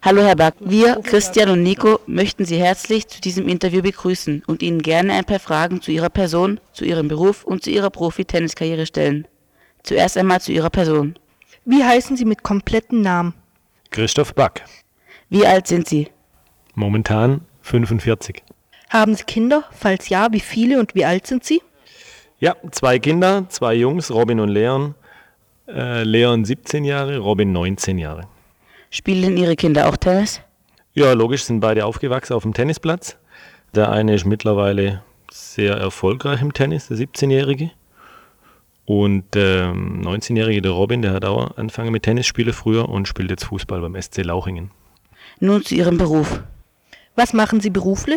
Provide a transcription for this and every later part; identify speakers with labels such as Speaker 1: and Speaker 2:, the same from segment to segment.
Speaker 1: Hallo Herr Back, wir, Christian und Nico, möchten Sie herzlich zu diesem Interview begrüßen und Ihnen gerne ein paar Fragen zu Ihrer Person, zu Ihrem Beruf und zu Ihrer Profi-Tenniskarriere stellen. Zuerst einmal zu Ihrer Person.
Speaker 2: Wie heißen Sie mit kompletten Namen?
Speaker 3: Christoph Back,
Speaker 1: Wie alt sind Sie?
Speaker 3: momentan 45.
Speaker 2: Haben Sie Kinder? Falls ja, wie viele und wie alt sind sie?
Speaker 3: Ja, 2 Kinder, 2 Jungs, Robin und Leon. Leon 17 Jahre, Robin 19 Jahre.
Speaker 1: Spielen Ihre Kinder auch Tennis?
Speaker 3: Ja, logisch, sind beide aufgewachsen auf dem Tennisplatz. Der eine ist mittlerweile sehr erfolgreich im Tennis, der 17-Jährige. Und der 19-Jährige, der Robin, der hat auch angefangen mit Tennisspielen früher und spielt jetzt Fußball beim SC Lauchingen.
Speaker 1: Nun zu Ihrem Beruf.
Speaker 2: Was machen Sie beruflich?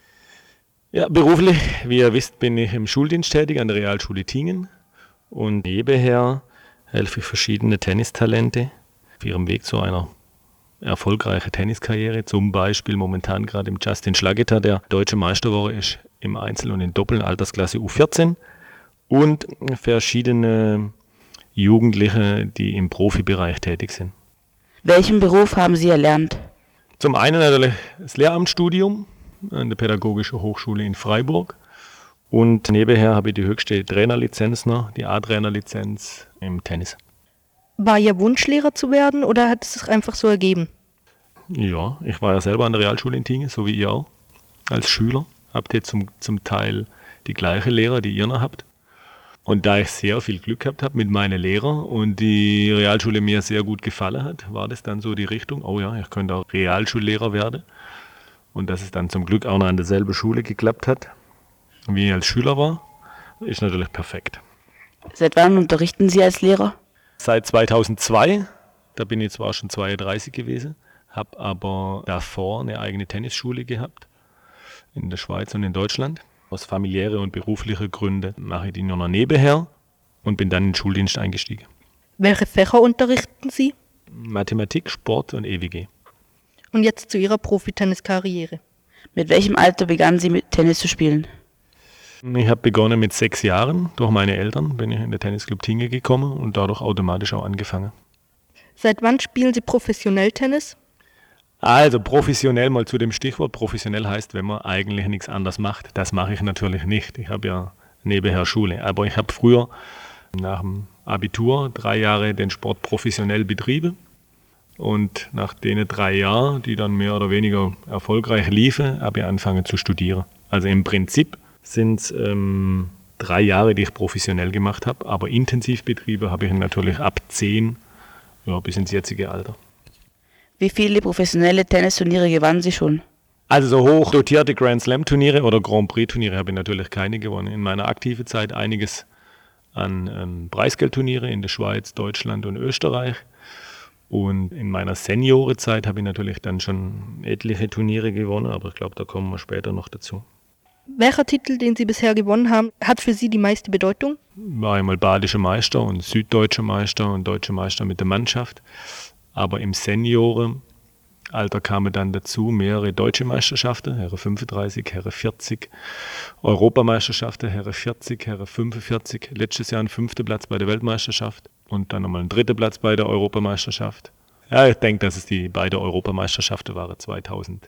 Speaker 3: Ja, beruflich, wie ihr wisst, bin ich im Schuldienst tätig an der Realschule Tingen. Und nebenher helfe ich verschiedene Tennistalente auf ihrem Weg zu einer erfolgreichen Tenniskarriere. Zum Beispiel momentan gerade im Justin Schlageter, der deutsche Meister geworden ist im Einzel und in Doppel, Altersklasse U14. Und verschiedene Jugendliche, die im Profibereich tätig sind.
Speaker 1: Welchen Beruf haben Sie erlernt?
Speaker 3: Zum einen natürlich das Lehramtsstudium an der Pädagogischen Hochschule in Freiburg. Und nebenher habe ich die höchste Trainerlizenz noch, die A-Trainerlizenz im Tennis.
Speaker 2: War Ihr Wunsch, Lehrer zu werden oder hat es sich einfach so ergeben?
Speaker 3: Ja, ich war ja selber an der Realschule in Tingen, so wie ihr auch, als Schüler. Habt ihr zum Teil die gleichen Lehrer, die ihr noch habt. Und da ich sehr viel Glück gehabt habe mit meinen Lehrern und die Realschule mir sehr gut gefallen hat, war das dann so die Richtung, oh ja, ich könnte auch Realschullehrer werden. Und dass es dann zum Glück auch noch an derselben Schule geklappt hat, wie ich als Schüler war, ist natürlich perfekt.
Speaker 1: Seit wann unterrichten Sie als Lehrer?
Speaker 3: Seit 2002, da bin ich zwar schon 32 gewesen, habe aber davor eine eigene Tennisschule gehabt, in der Schweiz und in Deutschland. Aus familiären und beruflichen Gründen mache ich die nur noch nebenher und bin dann in den Schuldienst eingestiegen.
Speaker 2: Welche Fächer unterrichten Sie?
Speaker 3: Mathematik, Sport und EWG.
Speaker 2: Und jetzt zu Ihrer Profitenniskarriere.
Speaker 1: Mit welchem Alter begannen Sie mit Tennis zu spielen?
Speaker 3: Ich habe begonnen mit 6 Jahren. Durch meine Eltern bin ich in den Tennisclub Tingen gekommen und dadurch automatisch auch angefangen.
Speaker 2: Seit wann spielen Sie professionell Tennis?
Speaker 3: Also professionell, mal zu dem Stichwort. Professionell heißt, wenn man eigentlich nichts anderes macht. Das mache ich natürlich nicht. Ich habe ja nebenher Schule. Aber ich habe früher nach dem Abitur 3 Jahre den Sport professionell betrieben. Und nach den 3 Jahren, die dann mehr oder weniger erfolgreich liefen, habe ich angefangen zu studieren. Also im Prinzip sind es 3 Jahre, die ich professionell gemacht habe. Aber Intensivbetriebe habe ich natürlich ab 10 bis ins jetzige Alter.
Speaker 1: Wie viele professionelle Tennisturniere gewannen Sie schon?
Speaker 3: Also so hoch dotierte Grand Slam Turniere oder Grand Prix Turniere habe ich natürlich keine gewonnen. In meiner aktiven Zeit einiges an Preisgeldturniere in der Schweiz, Deutschland und Österreich. Und in meiner Seniorenzeit habe ich natürlich dann schon etliche Turniere gewonnen, aber ich glaube, da kommen wir später noch dazu.
Speaker 2: Welcher Titel, den Sie bisher gewonnen haben, hat für Sie die meiste Bedeutung?
Speaker 3: War einmal badischer Meister und süddeutscher Meister und deutscher Meister mit der Mannschaft. Aber im Seniorenalter kamen dann dazu mehrere deutsche Meisterschaften, Herren 35, Herren 40, Europameisterschaften, Herren 40, Herren 45, letztes Jahr ein 5. Platz bei der Weltmeisterschaft und dann nochmal ein 3. Platz bei der Europameisterschaft. Ja, ich denke, dass es die beiden Europameisterschaften waren, 2010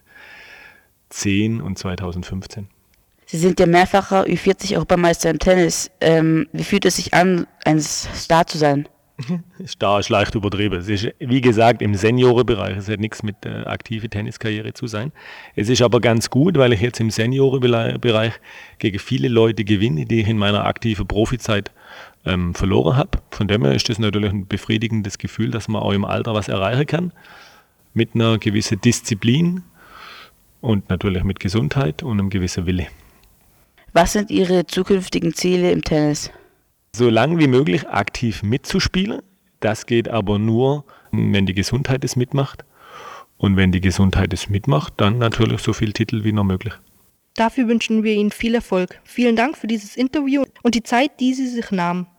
Speaker 3: und 2015.
Speaker 1: Sie sind ja mehrfacher Ü40-Europameister im Tennis. Wie fühlt es sich an, ein Star zu sein?
Speaker 3: Star ist leicht übertrieben. Es ist, wie gesagt, im Seniorenbereich. Es hat nichts mit aktiver Tenniskarriere zu sein. Es ist aber ganz gut, weil ich jetzt im Seniorenbereich gegen viele Leute gewinne, die ich in meiner aktiven Profizeit verloren habe. Von dem her ist das natürlich ein befriedigendes Gefühl, dass man auch im Alter was erreichen kann. Mit einer gewissen Disziplin und natürlich mit Gesundheit und einem gewissen Wille.
Speaker 1: Was sind Ihre zukünftigen Ziele im Tennis?
Speaker 3: So lange wie möglich aktiv mitzuspielen. Das geht aber nur, wenn die Gesundheit es mitmacht. Und wenn die Gesundheit es mitmacht, dann natürlich so viele Titel wie noch möglich.
Speaker 2: Dafür wünschen wir Ihnen viel Erfolg. Vielen Dank für dieses Interview und die Zeit, die Sie sich nahmen.